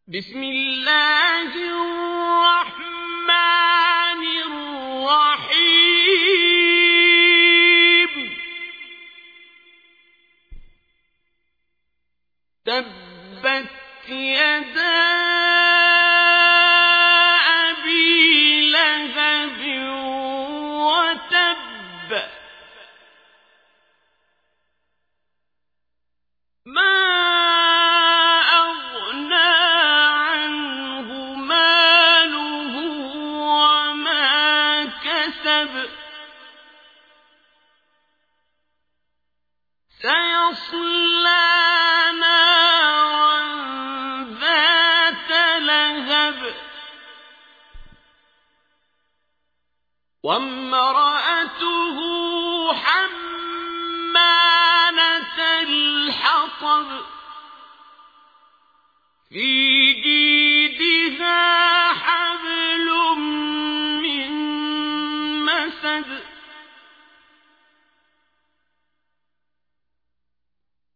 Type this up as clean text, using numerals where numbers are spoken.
بسم الله الرحمن الرحيم تبت يدا أبي لهب وتب ما أغنى عنه ماله وما كسب سيصلى نارا ذات لهب وامرأته حمالة الحطب في جيدها حبل من مسد